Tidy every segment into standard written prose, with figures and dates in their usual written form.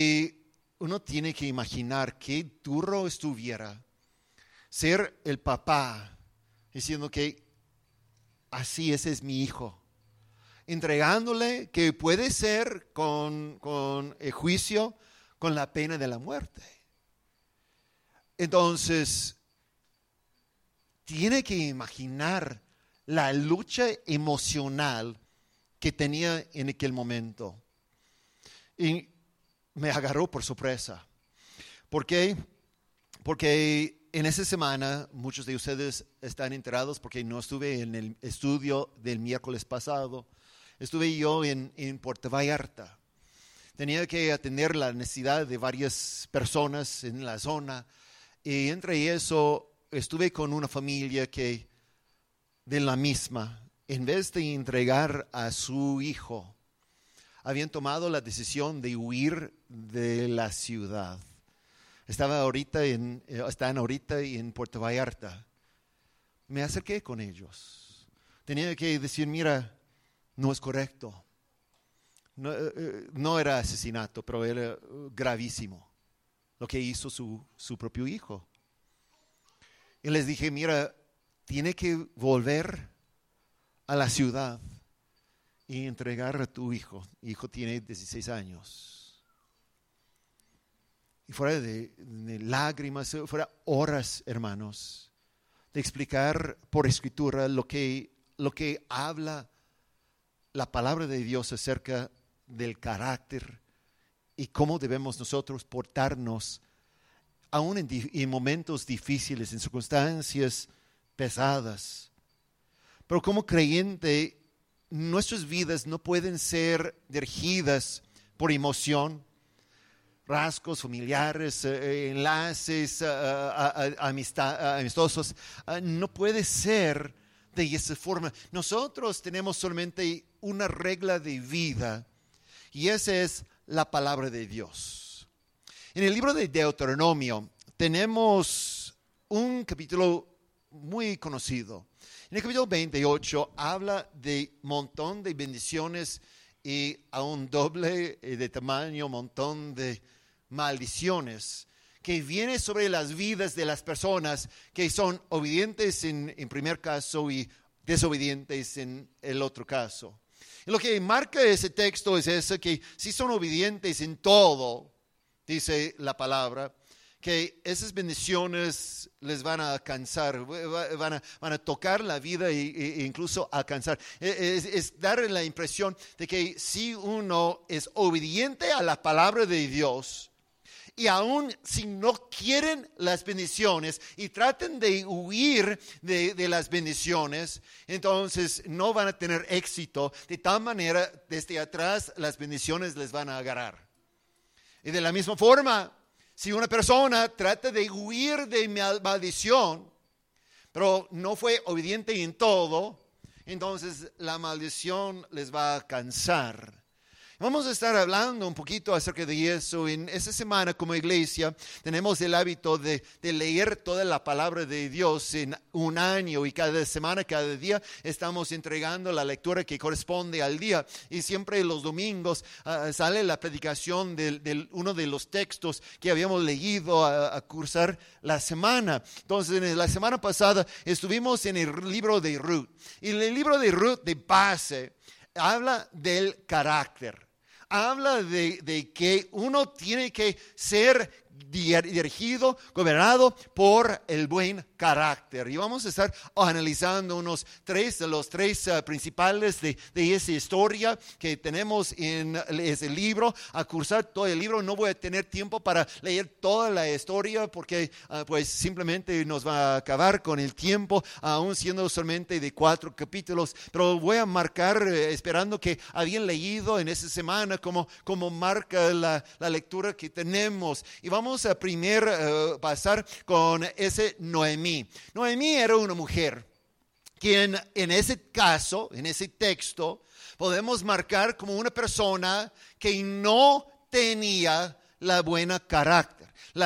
Uno tiene que imaginar qué duro estuviera ser el papá diciendo que así ese es mi hijo, entregándole que puede ser con el juicio, con la pena de la muerte. Entonces, tiene que imaginar la lucha emocional que tenía en aquel momento. Y me agarró por sorpresa. ¿Por qué? Porque en esa semana, muchos de ustedes están enterados porque no estuve en el estudio del miércoles pasado. Estuve yo en Puerto Vallarta. Tenía que atender la necesidad de varias personas en la zona. Y entre eso, estuve con una familia que de la misma, en vez de entregar a su hijo, habían tomado la decisión de huir de la ciudad. Están ahorita en Puerto Vallarta. Me acerqué con ellos. Tenía que decir, mira, no es correcto. No era asesinato, pero era gravísimo lo que hizo su propio hijo. Y les dije, mira, tiene que volver a la ciudad y entregar a tu hijo. Mi hijo tiene 16 años. Y fuera de lágrimas, fuera horas, hermanos, de explicar por escritura lo que habla la palabra de Dios acerca del carácter y cómo debemos nosotros portarnos aún en momentos difíciles, en circunstancias pesadas. Pero como creyente, nuestras vidas no pueden ser dirigidas por emoción, rasgos familiares, enlaces amistosos. No puede ser de esa forma. Nosotros tenemos solamente una regla de vida y esa es la palabra de Dios. En el libro de Deuteronomio tenemos un capítulo muy conocido. En el capítulo 28 habla de un montón de bendiciones y a un doble de tamaño, un montón de maldiciones que viene sobre las vidas de las personas que son obedientes en primer caso y desobedientes en el otro caso. Y lo que marca ese texto es eso, que si son obedientes en todo, dice la palabra, que esas bendiciones les van a alcanzar, van a tocar la vida e incluso alcanzar. Es dar la impresión de que si uno es obediente a la palabra de Dios, y aún si no quieren las bendiciones y traten de huir de las bendiciones, entonces no van a tener éxito. De tal manera, desde atrás las bendiciones les van a agarrar. Y de la misma forma, si una persona trata de huir de maldición, pero no fue obediente en todo, entonces la maldición les va a alcanzar. Vamos a estar hablando un poquito acerca de eso. En esta semana como iglesia tenemos el hábito de leer toda la palabra de Dios en un año y cada semana, cada día estamos entregando la lectura que corresponde al día. Y siempre los domingos sale la predicación de uno de los textos que habíamos leído a cursar la semana. Entonces en la semana pasada estuvimos en el libro de Ruth. Y en el libro de Ruth de base habla del carácter. Habla de que uno tiene que ser dirigido, gobernado por el buen carácter. Y vamos a estar analizando unos los tres principales de esa historia que tenemos en ese libro. A cursar todo el libro no voy a tener tiempo para leer toda la historia porque pues simplemente nos va a acabar con el tiempo, aún siendo solamente de 4 capítulos. Pero voy a marcar, esperando que habían leído en esa semana como marca la lectura que tenemos. Y vamos a pasar con ese Noemí. Noemí era una mujer quien en ese caso, en ese texto, podemos marcar como una persona que no tenía la buena carácter.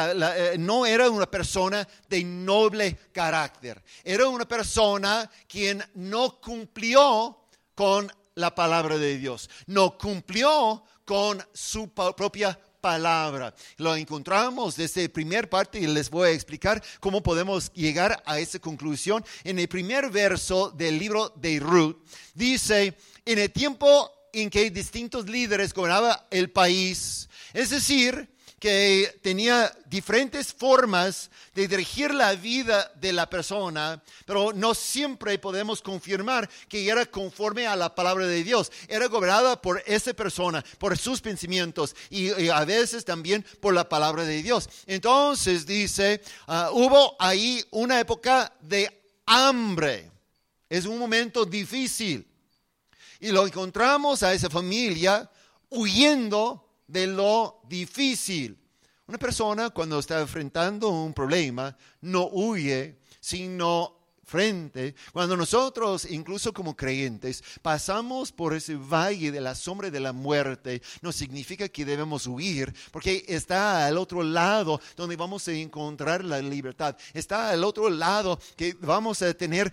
No era una persona de noble carácter. Era una persona quien no cumplió con la palabra de Dios. No cumplió con su propia palabra. Lo encontramos desde la primera parte y les voy a explicar cómo podemos llegar a esa conclusión. En el primer verso del libro de Ruth dice, en el tiempo en que distintos líderes gobernaban el país, es decir, que tenía diferentes formas de dirigir la vida de la persona, pero no siempre podemos confirmar que era conforme a la palabra de Dios. Era gobernada por esa persona, por sus pensamientos y a veces también por la palabra de Dios. Entonces dice, hubo ahí una época de hambre. Es un momento difícil. Y lo encontramos a esa familia huyendo de lo difícil. Una persona cuando está enfrentando un problema no huye, sino frente. Cuando nosotros, incluso como creyentes, pasamos por ese valle de la sombra de la muerte, no significa que debemos huir, porque está al otro lado donde vamos a encontrar la libertad. Está al otro lado que vamos a tener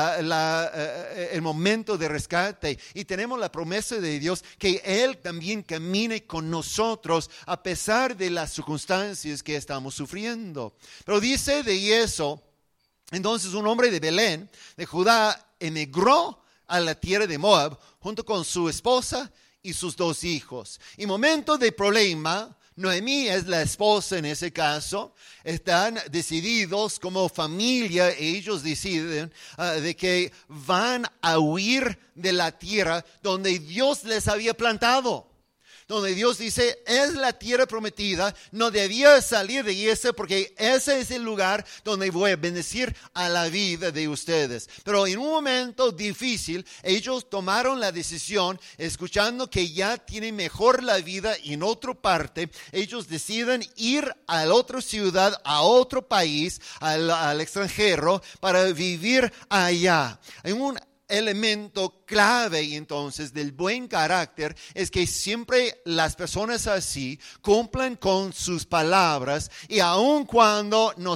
el momento de rescate. Y tenemos la promesa de Dios que Él también camine con nosotros a pesar de las circunstancias que estamos sufriendo. Pero dice de eso, entonces un hombre de Belén, de Judá, emigró a la tierra de Moab junto con su esposa y sus 2 hijos. En momento de problema, Noemí es la esposa en ese caso. Están decididos como familia, ellos deciden de que van a huir de la tierra donde Dios les había plantado. Donde Dios dice, es la tierra prometida, no debía salir de esa porque ese es el lugar donde voy a bendecir a la vida de ustedes. Pero en un momento difícil, ellos tomaron la decisión, escuchando que ya tienen mejor la vida en otra parte, ellos deciden ir a la otra ciudad, a otro país, al extranjero, para vivir allá. En un elemento clave entonces del buen carácter es que siempre las personas así cumplen con sus palabras, y aun cuando a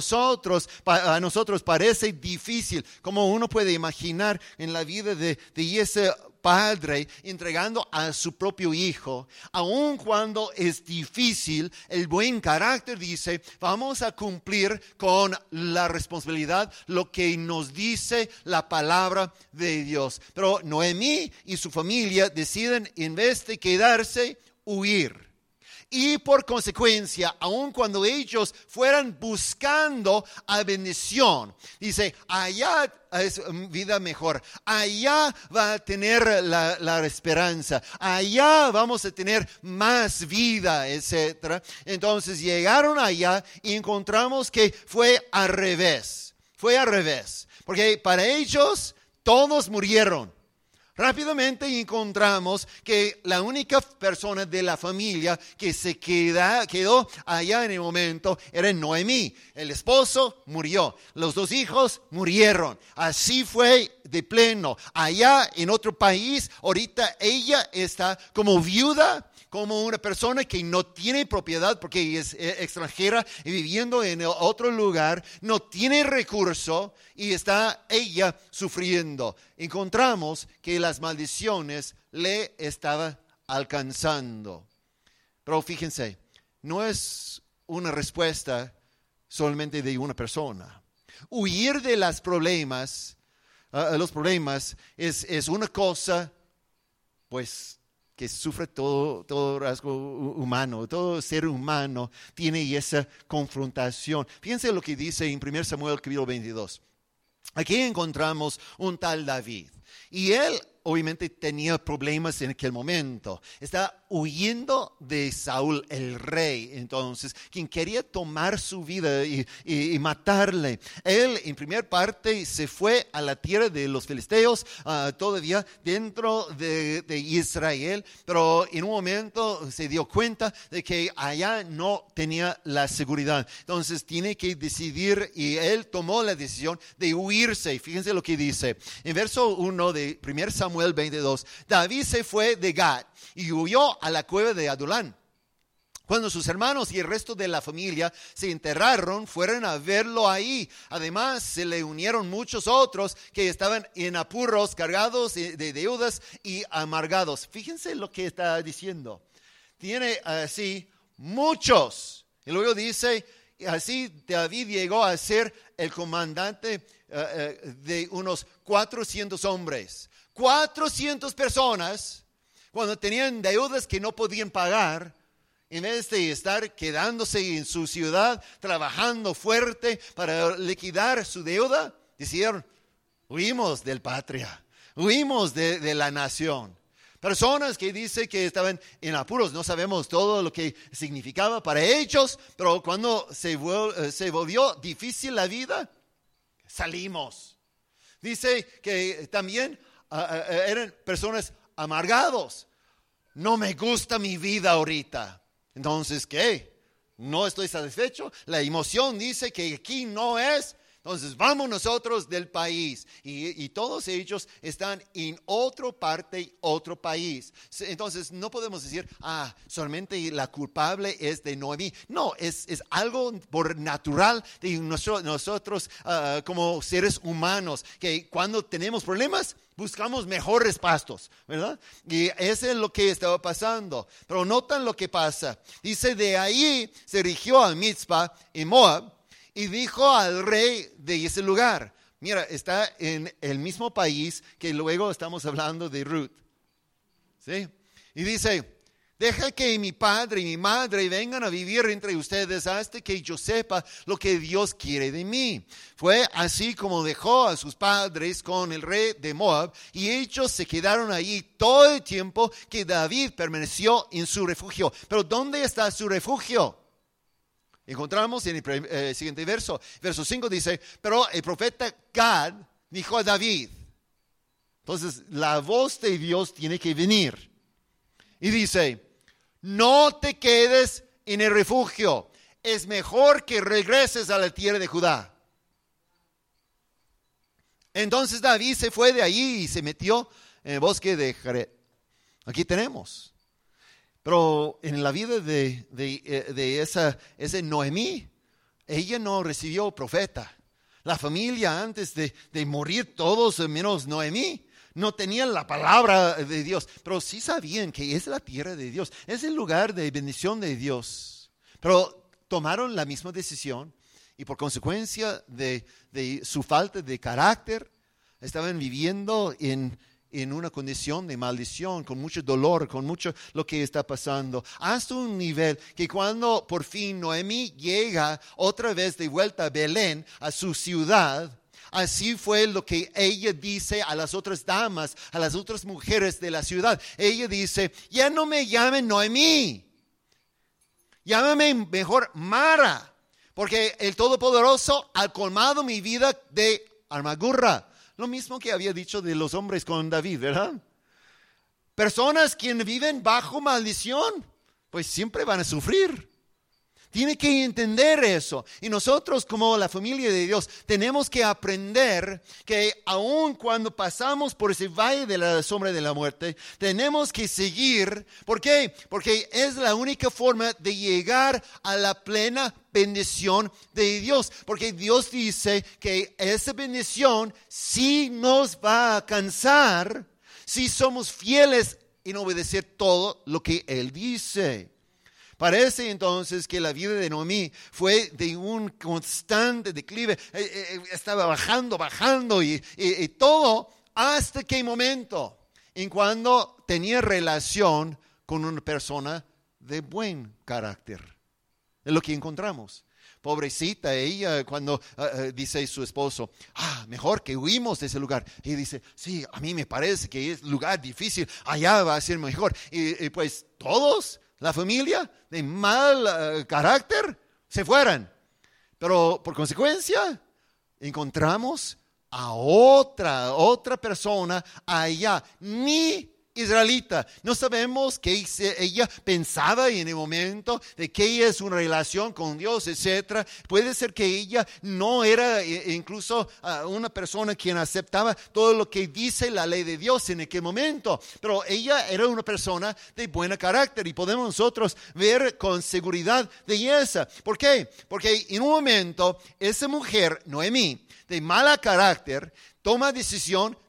nosotros parece difícil, como uno puede imaginar en la vida de ese padre entregando a su propio hijo, aun cuando es difícil, el buen carácter dice, vamos a cumplir con la responsabilidad, lo que nos dice la palabra de Dios. Pero Noemí y su familia deciden, en vez de quedarse, huir. Y por consecuencia, aun cuando ellos fueran buscando a bendición, dice, allá es vida mejor, allá va a tener la esperanza, allá vamos a tener más vida, etc. Entonces llegaron allá y encontramos que fue al revés, porque para ellos todos murieron. Rápidamente encontramos que la única persona de la familia que se quedó allá en el momento era Noemí. El esposo murió, los 2 hijos murieron. Así fue de pleno. Allá en otro país, ahorita ella está como viuda, como una persona que no tiene propiedad porque es extranjera y viviendo en otro lugar, no tiene recurso y está ella sufriendo. Encontramos que las maldiciones le estaban alcanzando. Pero fíjense, no es una respuesta solamente de una persona. Huir de los problemas es una cosa, pues, que sufre todo rasgo humano, todo ser humano tiene esa confrontación. Fíjense lo que dice en 1 Samuel capítulo 22. Aquí encontramos un tal David y él obviamente tenía problemas en aquel momento. Está huyendo de Saúl, el rey, entonces, quien quería tomar su vida y matarle. Él, en primer parte, se fue a la tierra de los filisteos, todavía dentro de Israel, pero en un momento se dio cuenta de que allá no tenía la seguridad. Entonces, tiene que decidir, y él tomó la decisión de huirse. Fíjense lo que dice. En verso 1 de 1 Samuel 22, David se fue de Gad y huyó a la cueva de Adulán. Cuando sus hermanos y el resto de la familia se enterraron, fueron a verlo ahí. Además, se le unieron muchos otros que estaban en apuros, cargados de deudas y amargados. Fíjense lo que está diciendo. Tiene así muchos. Y luego dice, así David llegó a ser el comandante de unos 400 hombres. 400 personas, cuando tenían deudas que no podían pagar, en vez de estar quedándose en su ciudad, trabajando fuerte para liquidar su deuda, dijeron, huimos del patria, huimos de la nación. Personas que dicen que estaban en apuros, no sabemos todo lo que significaba para ellos, pero cuando se volvió difícil la vida, salimos. Dice que también eran personas amargados. No me gusta mi vida ahorita. Entonces, ¿qué? No estoy satisfecho. La emoción dice que aquí no es. Entonces, vamos nosotros del país. Y todos ellos están en otra parte, otro país. Entonces, no podemos decir, solamente la culpable es de Noemí. No, es algo por natural de nosotros como seres humanos, que cuando tenemos problemas, buscamos mejores pastos, ¿verdad? Y eso es lo que estaba pasando. Pero notan lo que pasa. Dice, de ahí se dirigió a Mizpa en Moab y dijo al rey de ese lugar. Mira, está en el mismo país que luego estamos hablando de Ruth. ¿Sí? Y dice, deja que mi padre y mi madre vengan a vivir entre ustedes hasta que yo sepa lo que Dios quiere de mí. Fue así como dejó a sus padres con el rey de Moab y ellos se quedaron allí todo el tiempo que David permaneció en su refugio. Pero ¿dónde está su refugio? Encontramos en el siguiente verso. Verso 5 dice, pero el profeta Gad dijo a David. Entonces la voz de Dios tiene que venir. Y dice, no te quedes en el refugio. Es mejor que regreses a la tierra de Judá. Entonces David se fue de allí y se metió en el bosque de Jared. Aquí tenemos. Pero en la vida de esa Noemí, ella no recibió profeta. La familia antes de morir, todos menos Noemí, no tenían la palabra de Dios, pero sí sabían que es la tierra de Dios, es el lugar de bendición de Dios. Pero tomaron la misma decisión y por consecuencia de su falta de carácter, estaban viviendo en una condición de maldición, con mucho dolor, con mucho lo que está pasando. Hasta un nivel que cuando por fin Noemí llega otra vez de vuelta a Belén, a su ciudad, así fue lo que ella dice a las otras damas, a las otras mujeres de la ciudad. Ella dice, ya no me llamen Noemí, llámame mejor Mara, porque el Todopoderoso ha colmado mi vida de amargura. Lo mismo que había dicho de los hombres con David, ¿verdad? Personas que viven bajo maldición, pues siempre van a sufrir. Tiene que entender eso. Y nosotros como la familia de Dios tenemos que aprender que aun cuando pasamos por ese valle de la sombra de la muerte, tenemos que seguir. ¿Por qué? Porque es la única forma de llegar a la plena bendición de Dios. Porque Dios dice que esa bendición sí nos va a alcanzar si somos fieles en obedecer todo lo que Él dice. Parece entonces que la vida de Noemí fue de un constante declive. Estaba bajando y todo hasta qué momento. En cuando tenía relación con una persona de buen carácter. Es lo que encontramos. Pobrecita ella cuando dice su esposo, mejor que huimos de ese lugar. Y dice, sí, a mí me parece que es lugar difícil, allá va a ser mejor. Y pues todos, la familia de mal carácter, se fueran. Pero por consecuencia, encontramos a otra persona allá, ni israelita. No sabemos qué ella pensaba en el momento de que ella es una relación con Dios, etc. Puede ser que ella no era incluso una persona quien aceptaba todo lo que dice la ley de Dios en aquel momento, pero ella era una persona de buen carácter y podemos nosotros ver con seguridad de esa. ¿Por qué? Porque en un momento esa mujer, Noemí, de mala carácter, toma decisión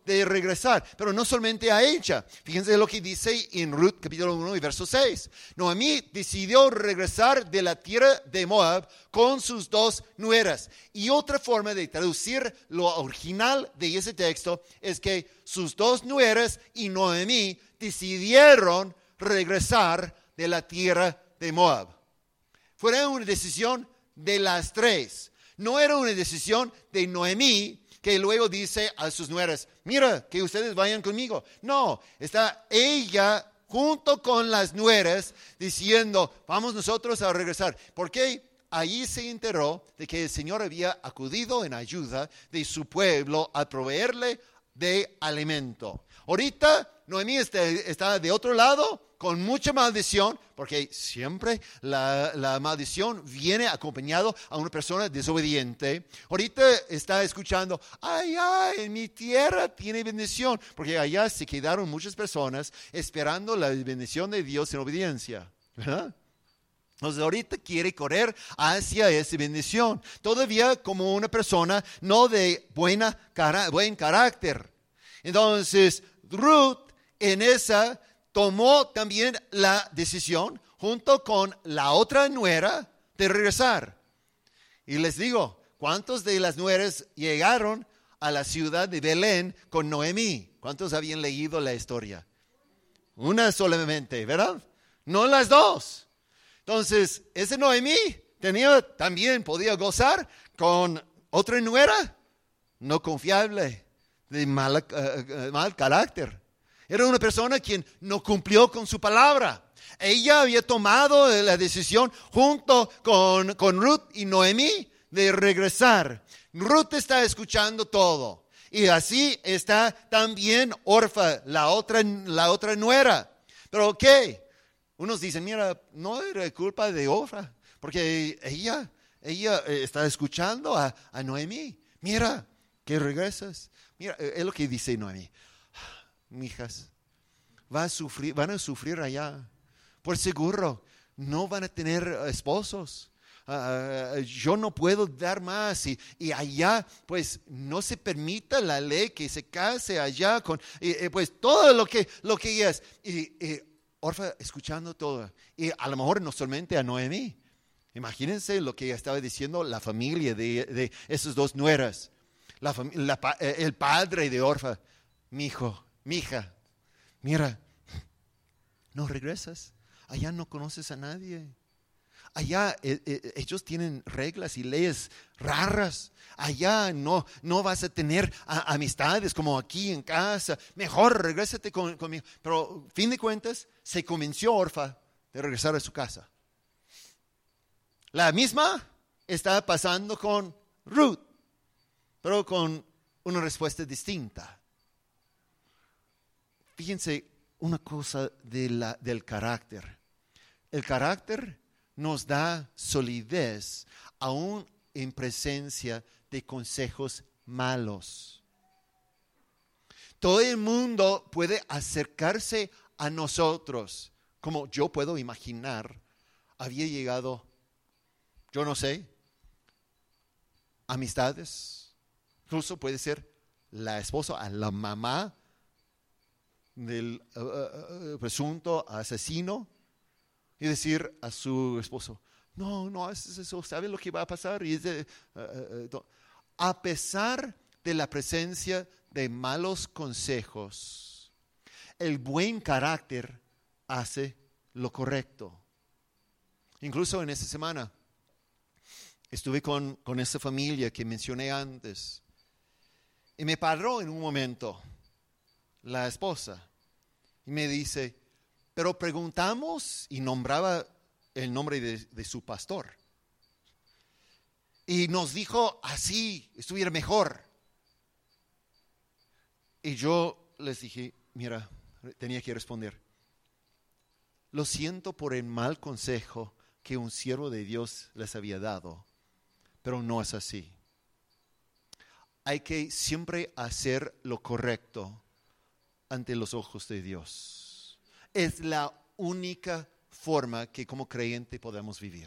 de regresar, pero no solamente a ella. Fíjense lo que dice en Ruth capítulo 1 y verso 6. Noemí decidió regresar de la tierra de Moab con sus 2 nueras. Y otra forma de traducir lo original de ese texto es que sus 2 nueras y Noemí decidieron regresar de la tierra de Moab. Fue una decisión de las 3. No era una decisión de Noemí, que luego dice a sus nueras, mira, que ustedes vayan conmigo. No, está ella junto con las nueras diciendo, vamos nosotros a regresar. Porque allí se enteró de que el Señor había acudido en ayuda de su pueblo a proveerle de alimento. Ahorita Noemí está de otro lado con mucha maldición, porque siempre la maldición viene acompañado a una persona desobediente. Ahorita está escuchando, allá en mi tierra tiene bendición, porque allá se quedaron muchas personas esperando la bendición de Dios en obediencia, ¿verdad? Entonces ahorita quiere correr hacia esa bendición, todavía como una persona no de buen carácter. Entonces Ruth en esa tomó también la decisión, junto con la otra nuera, de regresar. Y les digo, ¿cuántos de las nueras llegaron a la ciudad de Belén con Noemí? ¿Cuántos habían leído la historia? Una solamente, ¿verdad? No las 2. Entonces, ese Noemí podía gozar con otra nuera no confiable, de mal carácter. Era una persona quien no cumplió con su palabra. Ella había tomado la decisión junto con Ruth y Noemí de regresar. Ruth está escuchando todo. Y así está también Orfa, la otra nuera. Pero ¿qué? Unos dicen, mira, no era culpa de Orfa, porque ella está escuchando a Noemí. Mira, que regresas. Mira, es lo que dice Noemí. Mijas, van a sufrir allá. Por seguro, no van a tener esposos. Yo no puedo dar más. Y allá, pues, no se permita la ley que se case allá con, pues, todo lo que es. Y Orfa escuchando todo. Y a lo mejor no solamente a Noemí. Imagínense lo que estaba diciendo la familia de esas 2 nueras. El padre de Orfa. Mi hija, mira, no regresas. Allá no conoces a nadie. Allá ellos tienen reglas y leyes raras. Allá no vas a tener amistades como aquí en casa. Mejor regrésate conmigo. Pero, fin de cuentas, se convenció Orfa de regresar a su casa. La misma está pasando con Ruth, pero con una respuesta distinta. Fíjense una cosa del carácter. El carácter nos da solidez aún en presencia de consejos malos. Todo el mundo puede acercarse a nosotros, como yo puedo imaginar, había llegado, yo no sé, amistades, incluso puede ser la esposa, a la mamá del presunto asesino, y decir a su esposo, no haces eso, ¿sabe lo que va a pasar? Y a pesar de la presencia de malos consejos, el buen carácter hace lo correcto. Incluso en esta semana estuve con esa familia que mencioné antes, y me paró en un momento la esposa y me dice, pero preguntamos, y nombraba el nombre de su pastor, y nos dijo así estuviera mejor. Y yo les dije, mira, tenía que responder, lo siento por el mal consejo que un siervo de Dios les había dado, pero no es así. Hay que siempre hacer lo correcto ante los ojos de Dios. Es la única forma que como creyente podemos vivir.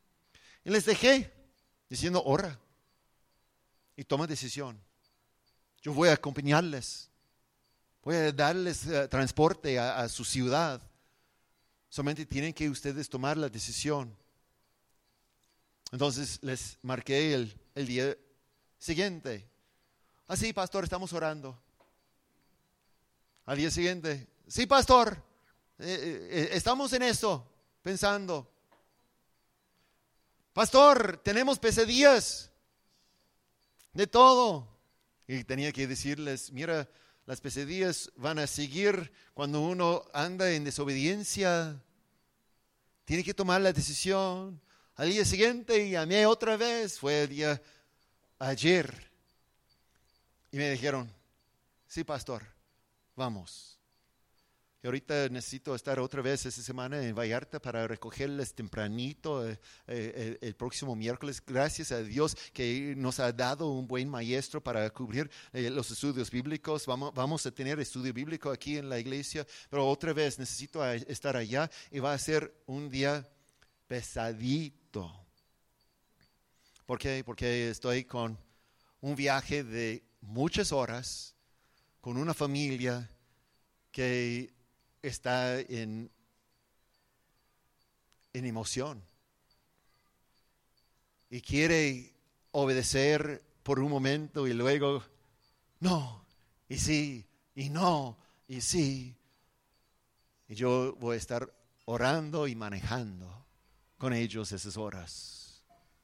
Y les dejé diciendo, ora y toma decisión. Yo voy a acompañarles. Voy a darles transporte a su ciudad. Solamente tienen que ustedes tomar la decisión. Entonces les marqué el día siguiente. Sí, pastor, estamos orando. Al día siguiente, sí, pastor, estamos en eso, pensando. Pastor, tenemos pesadillas de todo. Y tenía que decirles, mira, las pesadillas van a seguir cuando uno anda en desobediencia. Tiene que tomar la decisión. Al día siguiente llamé otra vez, fue el día ayer. Y me dijeron, sí, pastor, vamos. Y ahorita necesito estar otra vez esta semana en Vallarta para recogerles tempranito el próximo miércoles. Gracias a Dios que nos ha dado un buen maestro para cubrir los estudios bíblicos. Vamos a tener estudio bíblico aquí en la iglesia, pero otra vez necesito estar allá y va a ser un día pesadito. ¿Por qué? Porque estoy con un viaje de muchas horas con una familia que está en emoción y quiere obedecer por un momento y luego no, y sí, y no, y sí. Y yo voy a estar orando y manejando con ellos esas horas.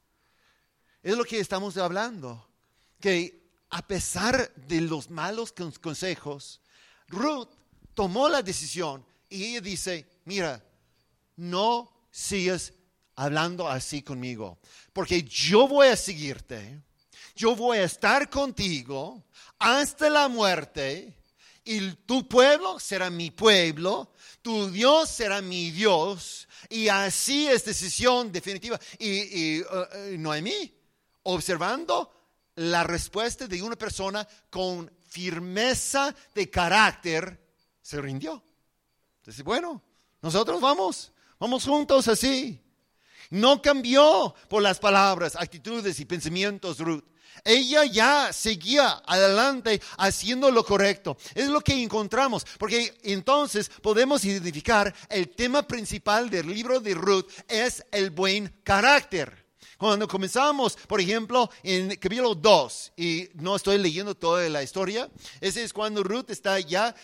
Es lo que estamos hablando, que a pesar de los malos consejos, Ruth tomó la decisión y ella dice, mira, no sigas hablando así conmigo, porque yo voy a seguirte, yo voy a estar contigo hasta la muerte y tu pueblo será mi pueblo, tu Dios será mi Dios, y así es decisión definitiva. Y Noemí, observando la respuesta de una persona con firmeza de carácter, se rindió. Entonces, bueno, nosotros vamos juntos así. No cambió por las palabras, actitudes y pensamientos Ruth. Ella ya seguía adelante haciendo lo correcto. Es lo que encontramos, porque entonces podemos identificar el tema principal del libro de Ruth es el buen carácter. Cuando comenzamos, por ejemplo, en capítulo 2, y no estoy leyendo toda la historia, ese es cuando Ruth está ya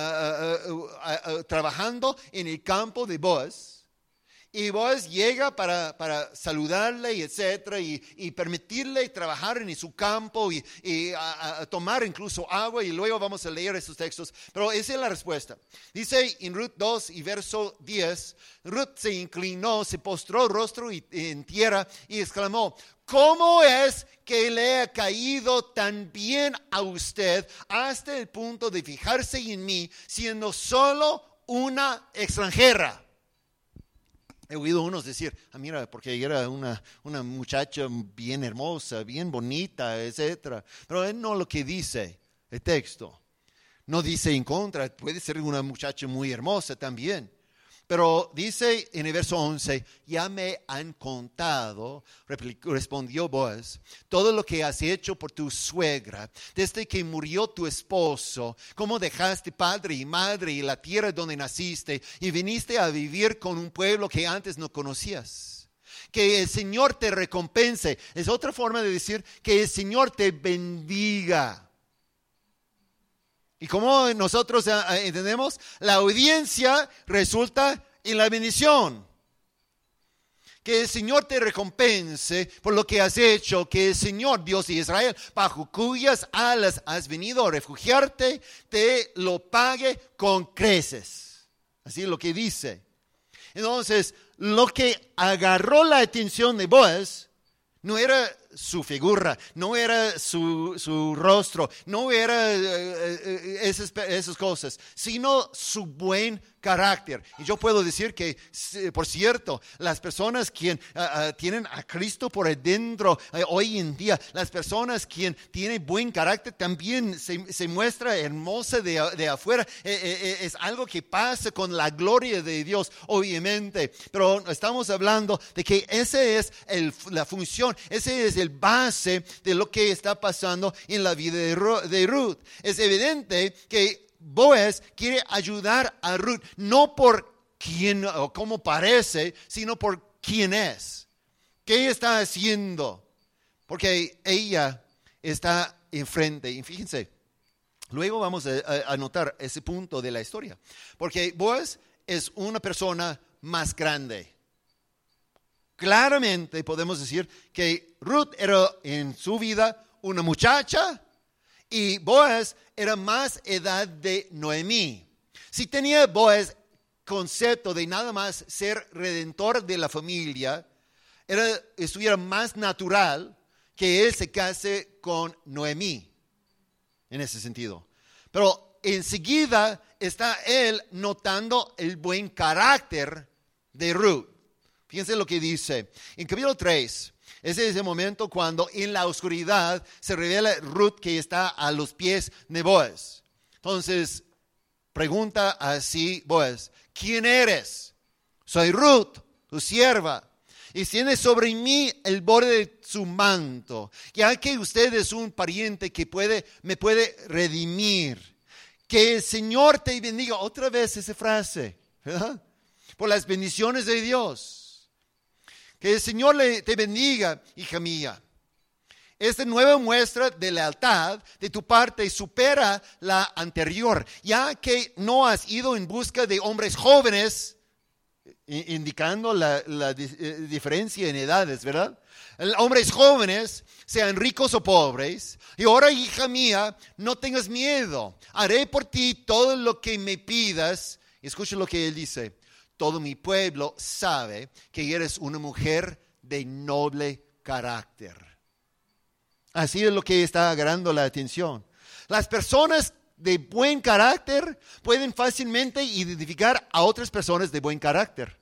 trabajando en el campo de Boaz. Y Boaz llega para saludarle y etcétera, y permitirle trabajar en su campo y tomar incluso agua, y luego vamos a leer esos textos. Pero esa es la respuesta. Dice en Ruth 2 y verso 10, Ruth se inclinó, se postró rostro en tierra y exclamó, ¿cómo es que le ha caído tan bien a usted hasta el punto de fijarse en mí siendo solo una extranjera? He oído unos decir, mira, porque era una muchacha bien hermosa, bien bonita, etcétera. Pero es no lo que dice el texto. No dice en contra, puede ser una muchacha muy hermosa también. Pero dice en el verso 11, ya me han contado, respondió Boaz, todo lo que has hecho por tu suegra, desde que murió tu esposo, cómo dejaste padre y madre y la tierra donde naciste y viniste a vivir con un pueblo que antes no conocías. Que el Señor te recompense. Es otra forma de decir que el Señor te bendiga. Y como nosotros entendemos, la audiencia resulta en la bendición. Que el Señor te recompense por lo que has hecho, que el Señor, Dios de Israel, bajo cuyas alas has venido a refugiarte, te lo pague con creces. Así es lo que dice. Entonces, lo que agarró la atención de Boaz no era su figura, no era su rostro, no era esas cosas, sino su buen carácter. Y yo puedo decir que, por cierto, las personas quien tienen a Cristo por dentro hoy en día, las personas quien tienen buen carácter también se muestra hermosa de afuera. Es algo que pasa con la gloria de Dios, obviamente. Pero estamos hablando de que esa es la función, ese es el base de lo que está pasando en la vida de Ruth. Es evidente que Boaz quiere ayudar a Ruth, no por quién o cómo parece, sino por quién es. ¿Qué está haciendo? Porque ella está enfrente. Y fíjense, luego vamos a notar ese punto de la historia. Porque Boaz es una persona más grande. Claramente podemos decir que Ruth era en su vida una muchacha y Boaz era más edad de Noemí. Si tenía Boaz concepto de nada más ser redentor de la familia, estuviera más natural que él se case con Noemí, en ese sentido. Pero enseguida está él notando el buen carácter de Ruth. Fíjense lo que dice. En capítulo 3, ese es el momento cuando en la oscuridad se revela Ruth que está a los pies de Boaz. Entonces, pregunta así Boaz, ¿quién eres? Soy Ruth, tu sierva. Y tiene sobre mí el borde de su manto, ya que usted es un pariente que me puede redimir. Que el Señor te bendiga. Otra vez esa frase, ¿verdad? Por las bendiciones de Dios. Que el Señor te bendiga, hija mía. Esta nueva muestra de lealtad de tu parte supera la anterior, ya que no has ido en busca de hombres jóvenes, indicando la diferencia en edades, ¿verdad? Hombres jóvenes, sean ricos o pobres. Y ahora, hija mía, no tengas miedo. Haré por ti todo lo que me pidas. Y escucha lo que él dice. Todo mi pueblo sabe que eres una mujer de noble carácter. Así es lo que está agarrando la atención. Las personas de buen carácter pueden fácilmente identificar a otras personas de buen carácter.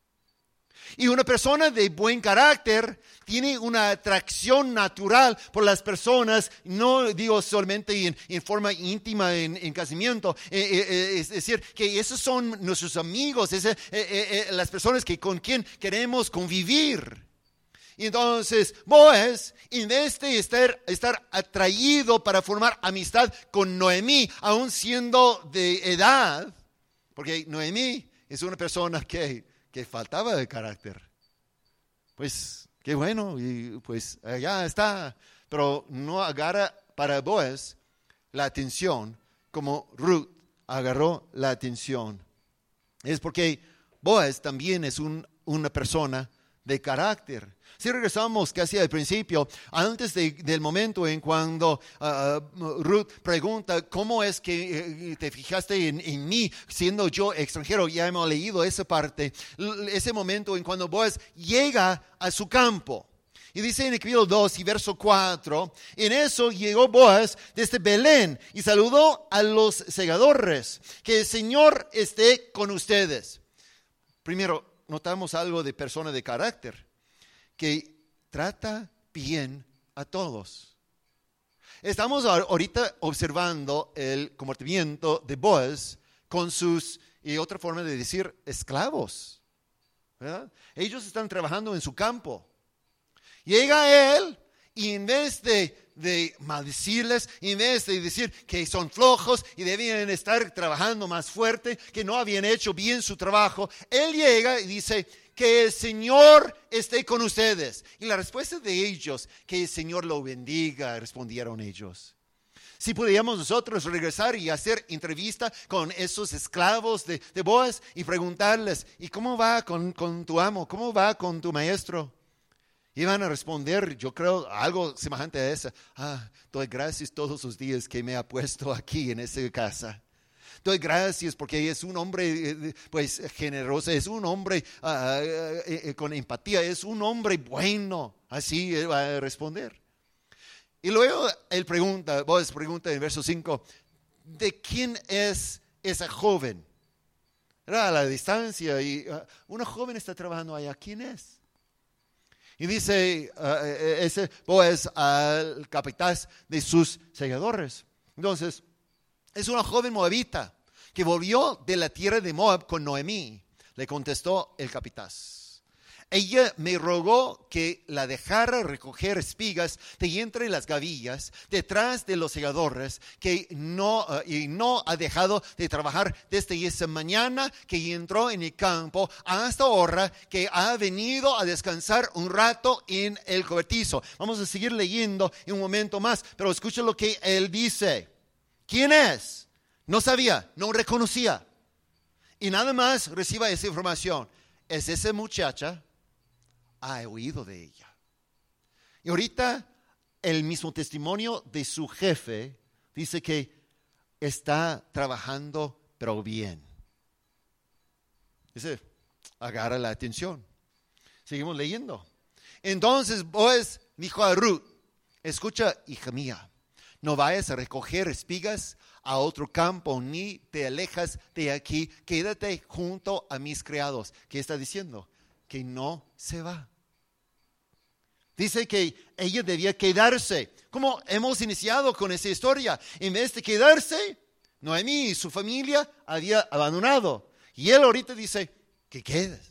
Y una persona de buen carácter tiene una atracción natural por las personas, no digo solamente en forma íntima, en casamiento. Es decir, que esos son nuestros amigos, las personas con quien queremos convivir. Y entonces, Boaz, en vez de estar atraído para formar amistad con Noemí, aún siendo de edad, porque Noemí es una persona que faltaba de carácter. Pues, qué bueno, y pues allá está. Pero no agarra para Boaz la atención como Ruth agarró la atención. Es porque Boaz también es una persona de carácter. Si regresamos casi al principio, antes del momento en cuando Ruth pregunta, ¿cómo es que te fijaste en mí siendo yo extranjero? Ya hemos leído esa parte, ese momento en cuando Boaz llega a su campo. Y dice en el capítulo 2 y verso 4, en eso llegó Boaz desde Belén y saludó a los segadores, que el Señor esté con ustedes. Primero, notamos algo de persona de carácter, que trata bien a todos. Estamos ahorita observando el comportamiento de Boaz con sus, y otra forma de decir, esclavos, ¿verdad? Ellos están trabajando en su campo. Llega él y en vez de maldecirles, en vez de decir que son flojos y debían estar trabajando más fuerte, que no habían hecho bien su trabajo, él llega y dice, que el Señor esté con ustedes. Y la respuesta de ellos, que el Señor lo bendiga, respondieron ellos. Si pudiéramos nosotros regresar y hacer entrevista con esos esclavos de Boaz y preguntarles, ¿y cómo va con tu amo? ¿Cómo va con tu maestro? Y van a responder, yo creo, algo semejante a eso. Doy gracias todos los días que me ha puesto aquí en esa casa. Doy gracias porque es un hombre pues generoso, es un hombre con empatía, es un hombre bueno. Así él va a responder. Y luego Boaz pregunta en verso 5, ¿de quién es esa joven? Era a la distancia y una joven está trabajando allá, ¿quién es? Y dice ese Boaz al capataz de sus segadores. Entonces, es una joven moabita que volvió de la tierra de Moab con Noemí. Le contestó el capataz. Ella me rogó que la dejara recoger espigas de entre las gavillas, detrás de los segadores, y no ha dejado de trabajar desde esa mañana que entró en el campo hasta ahora que ha venido a descansar un rato en el cobertizo. Vamos a seguir leyendo en un momento más, pero escucha lo que él dice. ¿Quién es? No sabía, no reconocía. Y nada más reciba esa información. Es esa muchacha. Ha oído de ella. Y ahorita el mismo testimonio de su jefe dice que está trabajando pero bien. Dice, agarra la atención. Seguimos leyendo. Entonces Boaz dijo a Ruth, escucha, hija mía, no vayas a recoger espigas a otro campo, ni te alejas de aquí, quédate junto a mis criados. ¿Qué está diciendo? Que no se va. Dice que ella debía quedarse. ¿Cómo hemos iniciado con esa historia? En vez de quedarse, Noemí y su familia había abandonado. Y él ahorita dice, que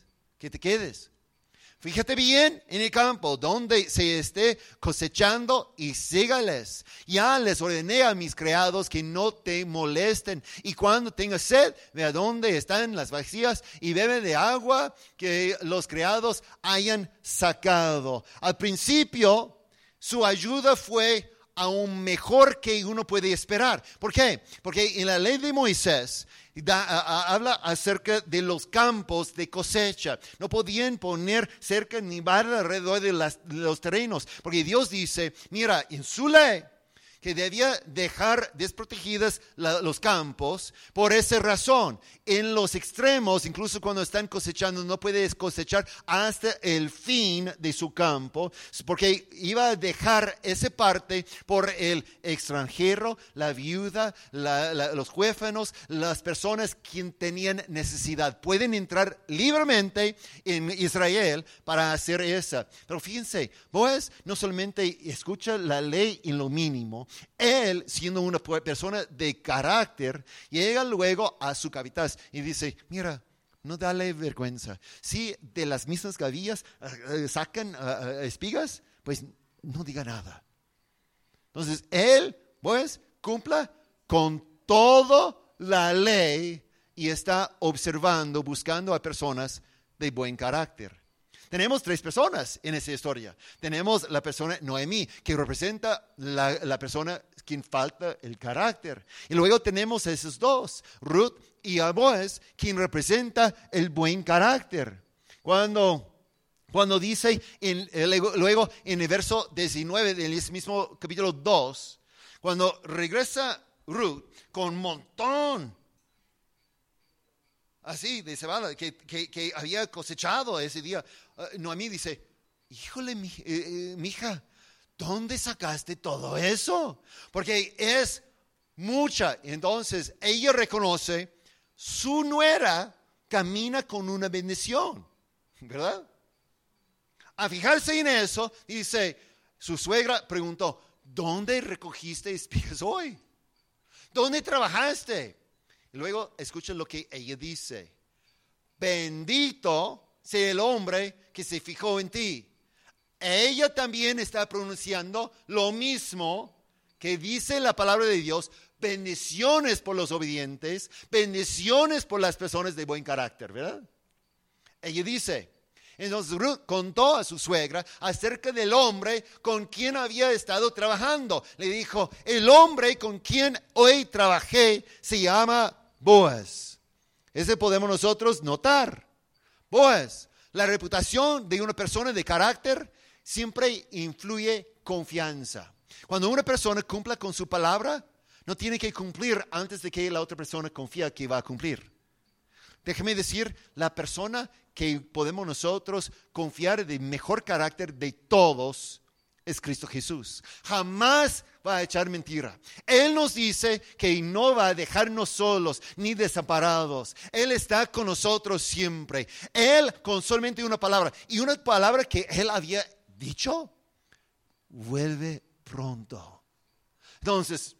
te quedes. Fíjate bien en el campo donde se esté cosechando y sígales. Ya les ordené a mis criados que no te molesten. Y cuando tengas sed, ve a donde están las vasijas y bebe de agua que los criados hayan sacado. Al principio, su ayuda fue aún mejor que uno puede esperar. ¿Por qué? Porque en la ley de Moisés habla acerca de los campos de cosecha. No podían poner cerca ni barra alrededor de los terrenos, porque Dios dice, mira, en su ley, que debía dejar desprotegidas los campos. Por esa razón, en los extremos, incluso cuando están cosechando, no puedes cosechar hasta el fin de su campo, porque iba a dejar esa parte por el extranjero, la viuda, los huérfanos, las personas que tenían necesidad. Pueden entrar libremente en Israel para hacer eso. Pero fíjense, Boaz no solamente escucha la ley en lo mínimo, él, siendo una persona de carácter, llega luego a su capital y dice, mira, no dale vergüenza. Si de las mismas gavillas sacan espigas, pues no diga nada. Entonces, él, pues, cumpla con toda la ley y está observando, buscando a personas de buen carácter. Tenemos 3 personas en esa historia. Tenemos la persona Noemí, que representa la persona quien falta el carácter. Y luego tenemos a esos 2, Ruth y a Boaz, quien representa el buen carácter. Cuando dice, luego en el verso 19 del mismo capítulo 2, cuando regresa Ruth con un montón así de cebada que había cosechado ese día, Noemí dice, híjole, mija, ¿dónde sacaste todo eso? Porque es mucha. Entonces ella reconoce, su nuera camina con una bendición, ¿verdad? A fijarse en eso, dice, su suegra preguntó, ¿dónde recogiste espigas hoy? ¿Dónde trabajaste? Y luego escuchen lo que ella dice. Bendito sea el hombre que se fijó en ti. Ella también está pronunciando lo mismo que dice la palabra de Dios. Bendiciones por los obedientes, bendiciones por las personas de buen carácter, ¿verdad? Ella dice, entonces Ruth contó a su suegra acerca del hombre con quien había estado trabajando. Le dijo, el hombre con quien hoy trabajé se llama Boaz. Ese podemos nosotros notar. Boaz, la reputación de una persona de carácter siempre influye confianza. Cuando una persona cumpla con su palabra, no tiene que cumplir antes de que la otra persona confía que va a cumplir. Déjeme decir, la persona que podemos nosotros confiar de mejor carácter de todos es Cristo Jesús. Jamás va a echar mentira. Él nos dice que no va a dejarnos solos ni desamparados. Él está con nosotros siempre. Él con solamente una palabra, y una palabra que él había dicho, vuelve pronto. Entonces,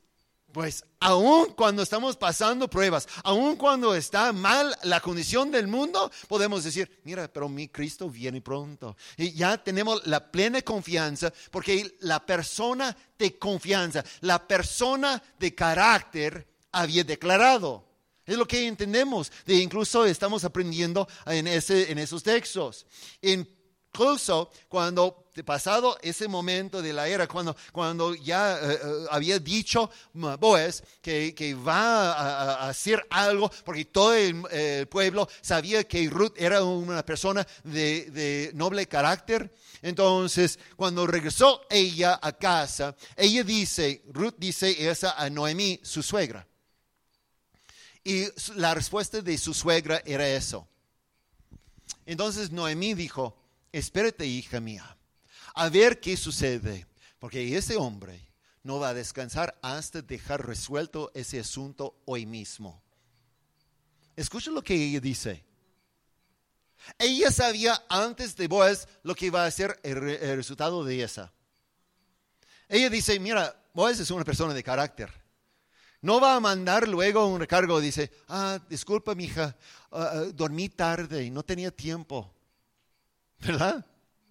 Pues aun cuando estamos pasando pruebas, aun cuando está mal la condición del mundo, podemos decir, mira, pero mi Cristo viene pronto. Y ya tenemos la plena confianza, porque la persona de confianza, la persona de carácter había declarado. Es lo que entendemos. Incluso estamos aprendiendo en esos textos. Incluso cuando pasado ese momento de la era, cuando ya había dicho Boaz que va a hacer algo, porque todo el pueblo sabía que Ruth era una persona de noble carácter. Entonces, cuando regresó ella a casa, Ruth dice esa a Noemí, su suegra. Y la respuesta de su suegra era eso. Entonces Noemí dijo, espérate, hija mía, a ver qué sucede, porque ese hombre no va a descansar hasta dejar resuelto ese asunto hoy mismo. Escucha lo que ella dice. Ella sabía antes de Boaz lo que iba a ser el resultado de esa. Ella dice, mira, Boaz es una persona de carácter. No va a mandar luego un recargo, dice, disculpa, mija, dormí tarde y no tenía tiempo. ¿Verdad?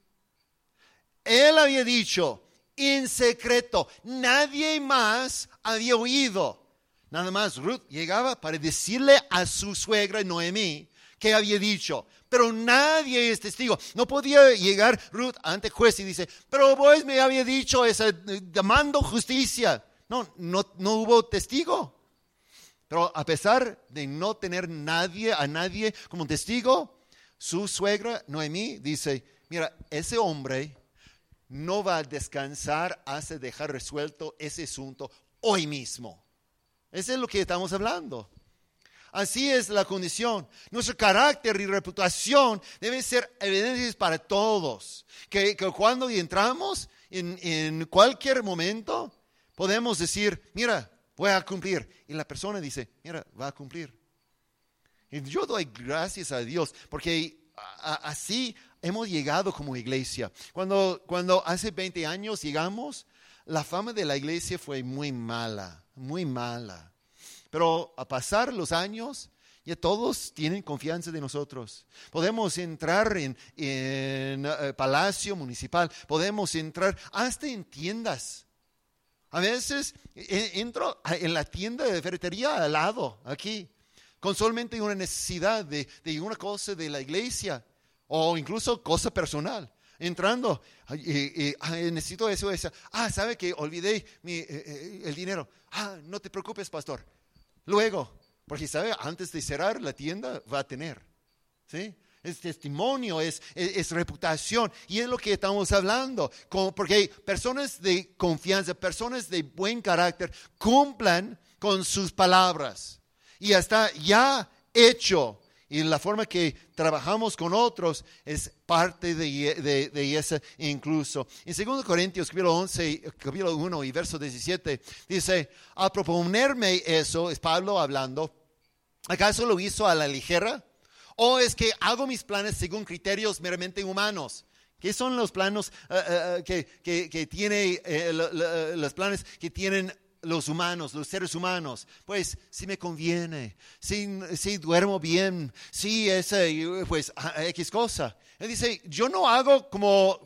Él había dicho en secreto, nadie más había oído. Nada más Ruth llegaba para decirle a su suegra Noemí que había dicho, pero nadie es testigo. No podía llegar Ruth ante el juez y dice, pero vos me había dicho eso, demando justicia. No hubo testigo. Pero a pesar de no tener a nadie como testigo, su suegra Noemí dice, mira, ese hombre no va a descansar hasta dejar resuelto ese asunto hoy mismo. Eso es lo que estamos hablando. Así es la condición. Nuestro carácter y reputación deben ser evidentes para todos. Que cuando entramos en cualquier momento, podemos decir, mira, voy a cumplir. Y la persona dice, mira, va a cumplir. Y yo doy gracias a Dios, porque así hemos llegado como iglesia. Cuando hace 20 años llegamos, la fama de la iglesia fue muy mala, muy mala. Pero a pasar los años, ya todos tienen confianza de nosotros. Podemos entrar en Palacio Municipal, podemos entrar hasta en tiendas. A veces entro en la tienda de ferretería al lado, aquí, con solamente una necesidad de una cosa de la iglesia o incluso cosa personal. Entrando, necesito eso. ¿Sabe que olvidé el dinero? No te preocupes, pastor. Luego, porque sabe, antes de cerrar la tienda va a tener, ¿sí? Es testimonio, es reputación, y es lo que estamos hablando, porque personas de confianza, personas de buen carácter, cumplan con sus palabras, y está ya hecho, y la forma que trabajamos con otros es parte de esa incluso. En 2 Corintios capítulo 1 y verso 17, dice, al proponerme eso, es Pablo hablando, ¿acaso lo hizo a la ligera? ¿O es que hago mis planes según criterios meramente humanos? ¿Qué son los planos que tiene los planes que tienen los humanos, los seres humanos? Pues si me conviene, si duermo bien, si pues X cosa. Él dice, yo no hago como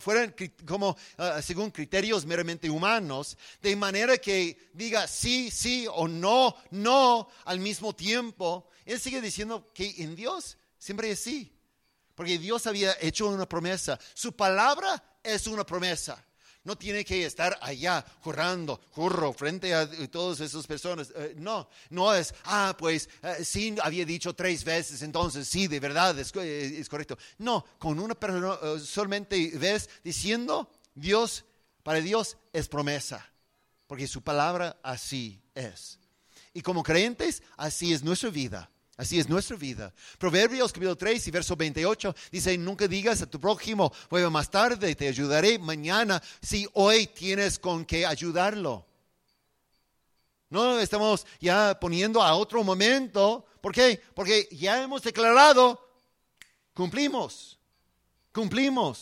según criterios meramente humanos, de manera que diga sí o no al mismo tiempo. Él sigue diciendo que en Dios siempre es sí, porque Dios había hecho una promesa. Su palabra es una promesa. No tiene que estar allá corro frente a todas esas personas. No es, sí había dicho 3 veces, entonces sí, de verdad es correcto. No, con una persona solamente ves diciendo, para Dios es promesa, porque su palabra así es. Y como creyentes, así es nuestra vida. Así es nuestra vida. Proverbios capítulo 3 y verso 28 dice, nunca digas a tu prójimo, vuelve más tarde, te ayudaré mañana, si hoy tienes con qué ayudarlo. No estamos ya poniendo a otro momento. ¿Por qué? Porque ya hemos declarado, cumplimos.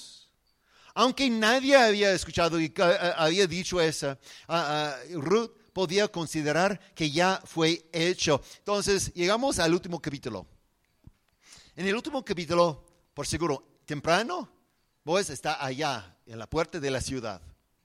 Aunque nadie había escuchado y había dicho eso, Ruth podía considerar que ya fue hecho. Entonces, llegamos al último capítulo. En el último capítulo, por seguro, temprano, Boaz está allá, en la puerta de la ciudad.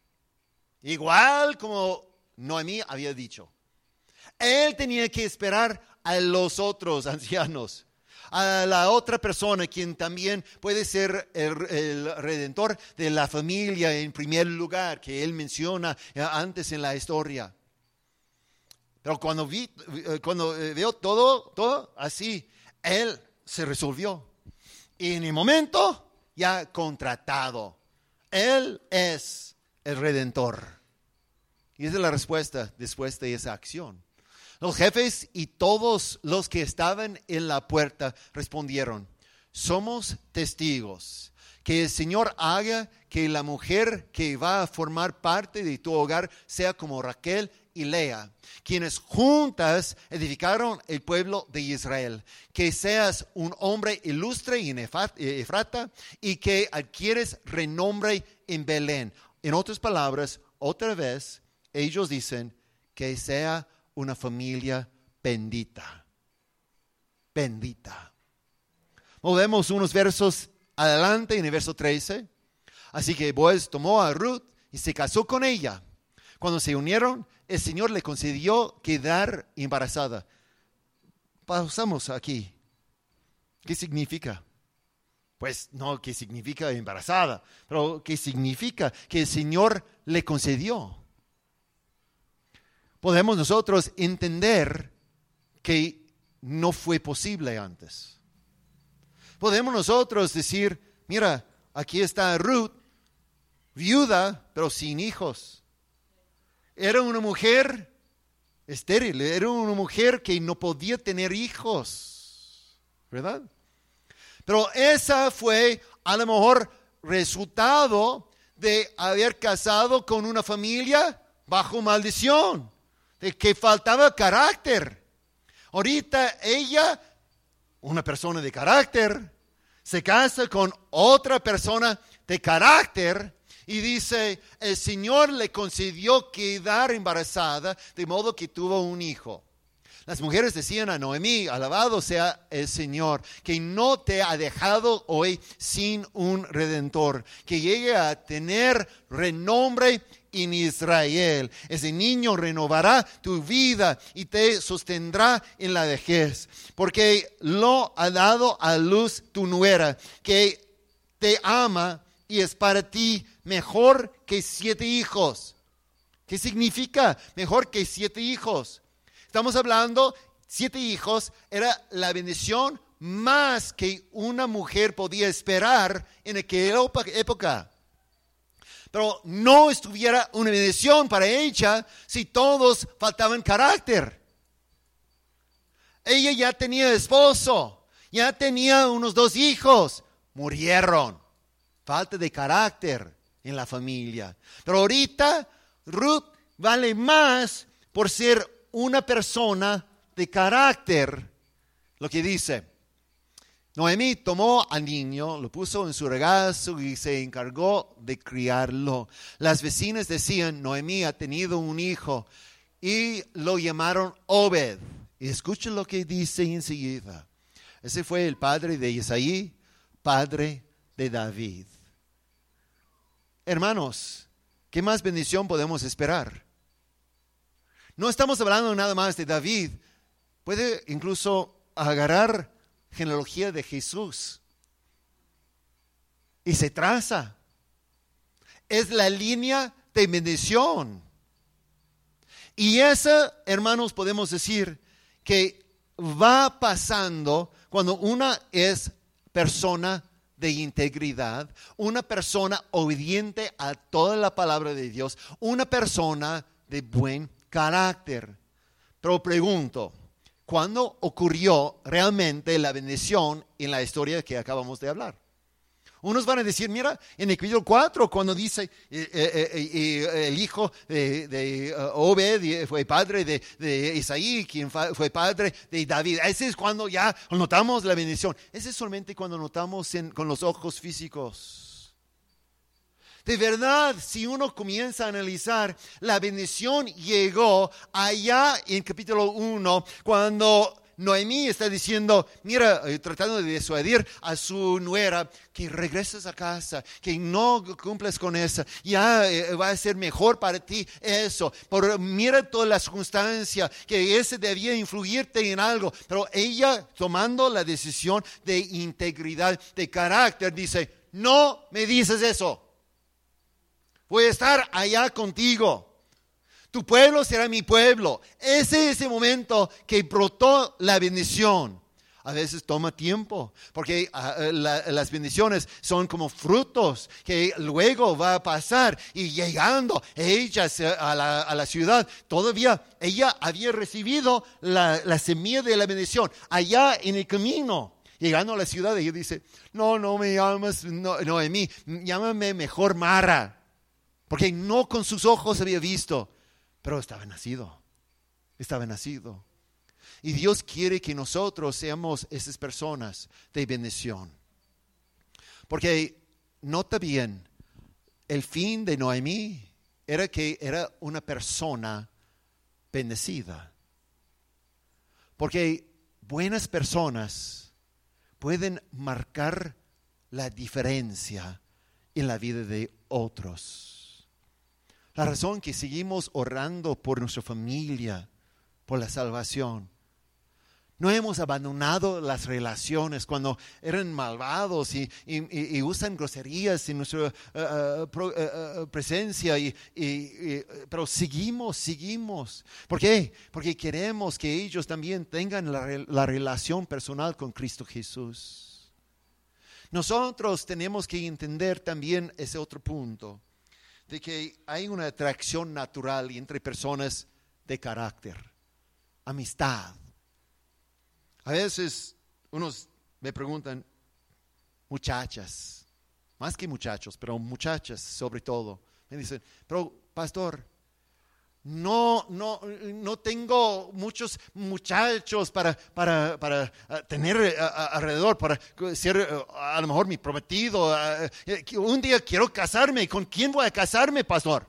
Igual como Noemí había dicho. Él tenía que esperar a los otros ancianos, a la otra persona, quien también puede ser el redentor de la familia en primer lugar, que él menciona antes en la historia. Pero cuando veo todo así, él se resolvió. Y en el momento, ya contratado. Él es el redentor. Y esa es la respuesta después de esa acción. Los jefes y todos los que estaban en la puerta respondieron: somos testigos que el Señor haga que la mujer que va a formar parte de tu hogar sea como Raquel y Lea, quienes juntas edificaron el pueblo de Israel. Que seas un hombre ilustre en Efrata y que adquieres renombre en Belén. En otras palabras, otra vez, ellos dicen que sea una familia bendita. Bendita. Movemos unos versos adelante en el verso 13. Así que Boaz tomó a Ruth y se casó con ella. Cuando se unieron, el Señor le concedió quedar embarazada. Pausamos aquí. ¿Qué significa? Pues no qué significa embarazada, pero qué significa que el Señor le concedió. Podemos nosotros entender que no fue posible antes. Podemos nosotros decir, mira, aquí está Ruth, viuda, pero sin hijos. Era una mujer estéril, era una mujer que no podía tener hijos, ¿verdad? Pero esa fue a lo mejor resultado de haber casado con una familia bajo maldición, de que faltaba carácter. Ahorita ella, una persona de carácter, se casa con otra persona de carácter y dice, el Señor le concedió quedar embarazada, de modo que tuvo un hijo. Las mujeres decían a Noemí, alabado sea el Señor, que no te ha dejado hoy sin un redentor, que llegue a tener renombre en Israel. Ese niño renovará tu vida y te sostendrá en la vejez, porque lo ha dado a luz tu nuera, que te ama y es para ti mejor que 7 hijos. ¿Qué significa mejor que 7 hijos? Estamos hablando, 7 hijos era la bendición más que una mujer podía esperar en aquella época. Pero no estuviera una bendición para ella si todos faltaban carácter. Ella ya tenía esposo, ya tenía unos 2 hijos, murieron. Falta de carácter en la familia. Pero ahorita Ruth vale más por ser una persona de carácter. Lo que dice, Noemí tomó al niño, lo puso en su regazo y se encargó de criarlo. Las vecinas decían, Noemí ha tenido un hijo, y lo llamaron Obed. Y escuchen lo que dice enseguida. Ese fue el padre de Isaí, padre de David. Hermanos, ¿qué más bendición podemos esperar? No estamos hablando nada más de David. Puede incluso agarrar genealogía de Jesús y se traza. Es la línea de bendición. Y esa, hermanos, podemos decir que va pasando cuando una es persona de integridad, una persona obediente a toda la palabra de Dios, una persona de buen carácter. Pero pregunto, ¿cuándo ocurrió realmente la bendición en la historia que acabamos de hablar? Unos van a decir, mira, en el capítulo 4, cuando dice el hijo de Obed fue padre de Isaí, quien fue padre de David. Ese es cuando ya notamos la bendición. Ese es solamente cuando notamos con los ojos físicos. De verdad, si uno comienza a analizar, la bendición llegó allá en capítulo 1, cuando Noemí está diciendo, mira, tratando de disuadir a su nuera, que regreses a casa, que no cumplas con esa, ya va a ser mejor para ti eso. Mira toda la circunstancia, que ese debía influirte en algo, pero ella tomando la decisión de integridad, de carácter, dice, no me dices eso, voy a estar allá contigo. Tu pueblo será mi pueblo. Ese es el momento que brotó la bendición. A veces toma tiempo, porque las bendiciones son como frutos que luego va a pasar. Y llegando ella a la ciudad, todavía ella había recibido la semilla de la bendición allá en el camino. Llegando a la ciudad, ella dice, no me llamas Noemí, llámame mejor Mara, porque no con sus ojos había visto. Pero estaba nacido. Y Dios quiere que nosotros seamos esas personas de bendición. Porque nota bien, el fin de Noemí era que era una persona bendecida. Porque buenas personas pueden marcar la diferencia en la vida de otros. La razón que seguimos orando por nuestra familia, por la salvación. No hemos abandonado las relaciones cuando eran malvados y usan groserías en nuestra presencia, pero seguimos. ¿Por qué? Porque queremos que ellos también tengan la relación personal con Cristo Jesús. Nosotros tenemos que entender también ese otro punto, de que hay una atracción natural entre personas de carácter, amistad. A veces unos me preguntan, muchachas, más que muchachos, pero muchachas sobre todo, me dicen, pero pastor, no tengo muchos muchachos para tener alrededor, para ser a lo mejor mi prometido. Un día quiero casarme. ¿Con quién voy a casarme, pastor?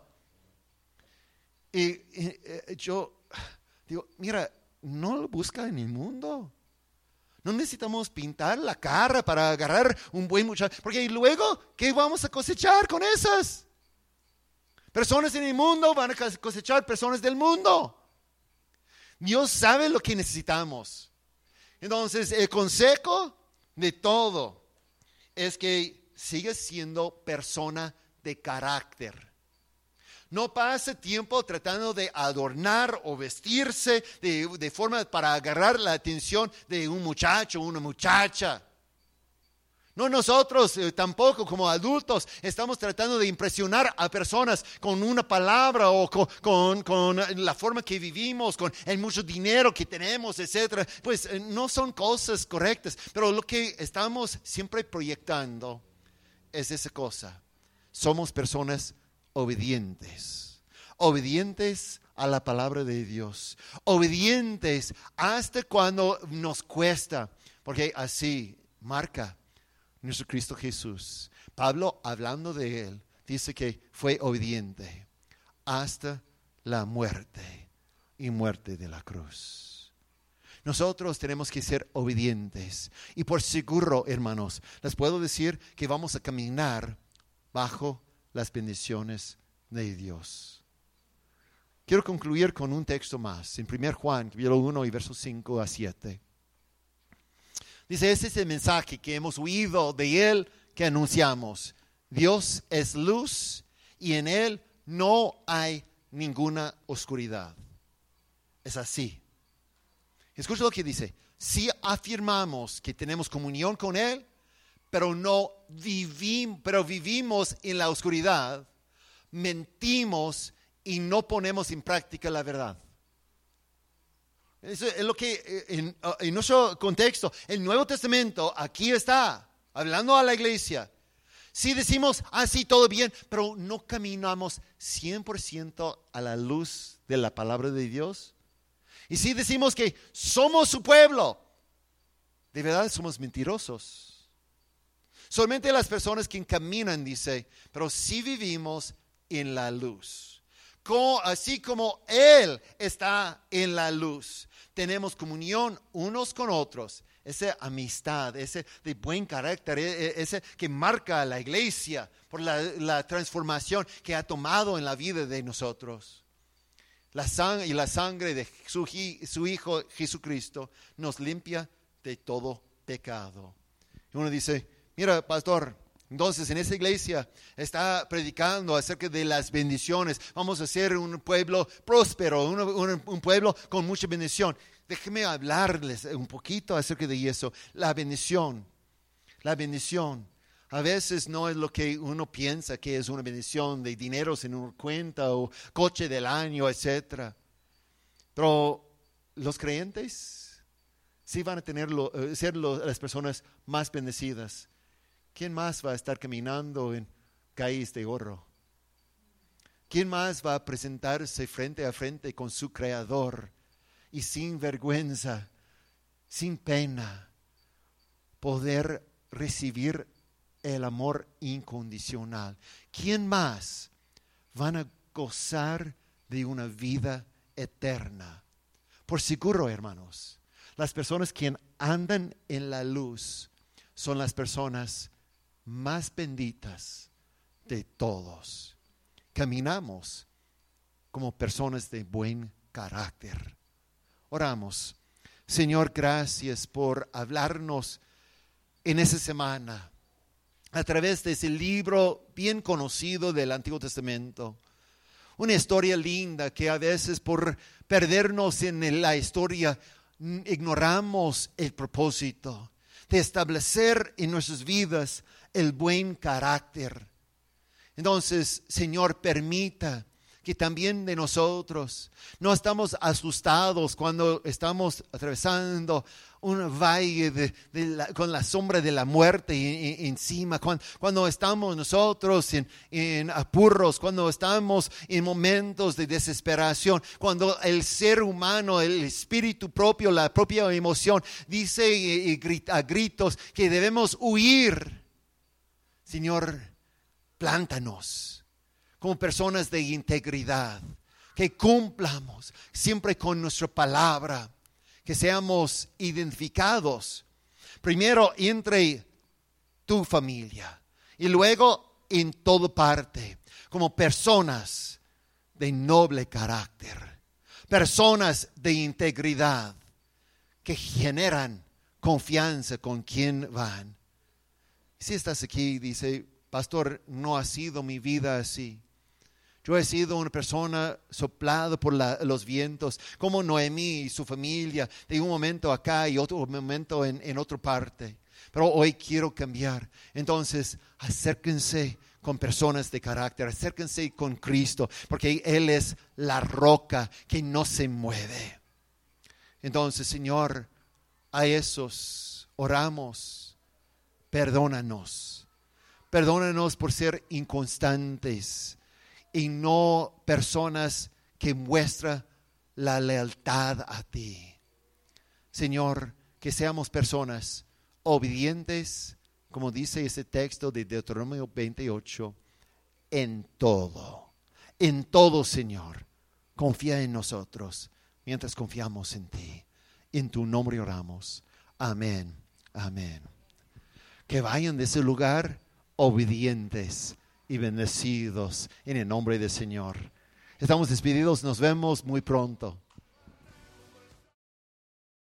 Y yo digo, mira, no lo busca en el mundo. No necesitamos pintar la cara para agarrar un buen muchacho, porque luego, ¿qué vamos a cosechar con esas? Personas en el mundo van a cosechar personas del mundo. Dios sabe lo que necesitamos. Entonces, el consejo de todo es que sigas siendo persona de carácter. No pase tiempo tratando de adornar o vestirse de forma para agarrar la atención de un muchacho o una muchacha. No, nosotros tampoco como adultos estamos tratando de impresionar a personas con una palabra o con la forma que vivimos, con el mucho dinero que tenemos, etcétera. Pues no son cosas correctas, pero lo que estamos siempre proyectando es esa cosa. Somos personas obedientes a la palabra de Dios, obedientes hasta cuando nos cuesta, porque así marca nuestro Cristo Jesús. Pablo, hablando de él, dice que fue obediente hasta la muerte y muerte de la cruz. Nosotros tenemos que ser obedientes. Y por seguro, hermanos, les puedo decir que vamos a caminar bajo las bendiciones de Dios. Quiero concluir con un texto más. En 1 Juan, capítulo 1 y versos 5 a 7. Dice, ese es el mensaje que hemos oído de Él, que anunciamos. Dios es luz y en Él no hay ninguna oscuridad. Es así. Escucha lo que dice. Si afirmamos que tenemos comunión con Él, pero vivimos en la oscuridad, mentimos y no ponemos en práctica la verdad. Eso es lo que en nuestro contexto, el Nuevo Testamento, aquí está, hablando a la iglesia. Si decimos, sí, todo bien, pero no caminamos 100% a la luz de la palabra de Dios. Y si decimos que somos su pueblo, de verdad somos mentirosos. Solamente las personas que caminan, dice, pero si vivimos en la luz. Así como Él está en la luz, tenemos comunión unos con otros. Esa amistad, ese de buen carácter, ese que marca a la iglesia por la transformación que ha tomado en la vida de nosotros. La sangre de su Hijo Jesucristo nos limpia de todo pecado. Y uno dice, mira, pastor, entonces en esa iglesia está predicando acerca de las bendiciones. Vamos a ser un pueblo próspero, un pueblo con mucha bendición. Déjenme hablarles un poquito acerca de eso. La bendición. A veces no es lo que uno piensa que es una bendición de dineros en una cuenta o coche del año, etc. Pero los creyentes sí van a ser las personas más bendecidas. ¿Quién más va a estar caminando en calles de oro? ¿Quién más va a presentarse frente a frente con su Creador y sin vergüenza, sin pena, poder recibir el amor incondicional? ¿Quién más van a gozar de una vida eterna? Por seguro, hermanos, las personas que andan en la luz son las personas más benditas de todos. Caminamos como personas de buen carácter. Oramos. Señor, gracias por hablarnos en esa semana a través de ese libro bien conocido del Antiguo Testamento. Una historia linda que a veces por perdernos en la historia ignoramos el propósito de establecer en nuestras vidas el buen carácter. Entonces, Señor, permita que también de nosotros no estamos asustados cuando estamos atravesando un valle con la sombra de la muerte encima, cuando estamos nosotros en apuros, cuando estamos en momentos de desesperación, cuando el ser humano, el espíritu propio, la propia emoción dice a gritos que debemos huir. Señor, plántanos como personas de integridad, que cumplamos siempre con nuestra palabra, que seamos identificados primero entre tu familia y luego en toda parte como personas de noble carácter, personas de integridad que generan confianza con quien van. Si estás aquí y dice, pastor, no ha sido mi vida así. Yo he sido una persona soplada por los vientos, como Noemí y su familia, de un momento acá y otro momento en otra parte. Pero hoy quiero cambiar. Entonces, acérquense con personas de carácter, acérquense con Cristo, porque Él es la roca que no se mueve. Entonces, Señor, a esos oramos, perdónanos. Perdónanos por ser inconstantes y no personas que muestran la lealtad a ti. Señor, que seamos personas obedientes, como dice ese texto de Deuteronomio 28, en todo, Señor. Confía en nosotros mientras confiamos en ti. En tu nombre oramos. Amén. Amén. Que vayan de ese lugar obedientes y bendecidos en el nombre del Señor. Estamos despedidos, nos vemos muy pronto.